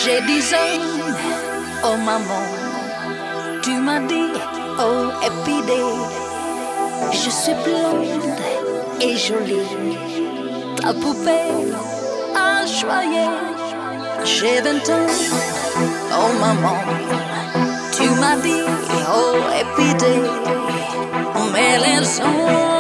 J'ai 10 ans, oh maman, tu m'as dit, oh épidée, je suis blonde et jolie, ta poupée a choyé. J'ai 20 ans, oh maman, tu m'as dit, oh épidée, mais les gens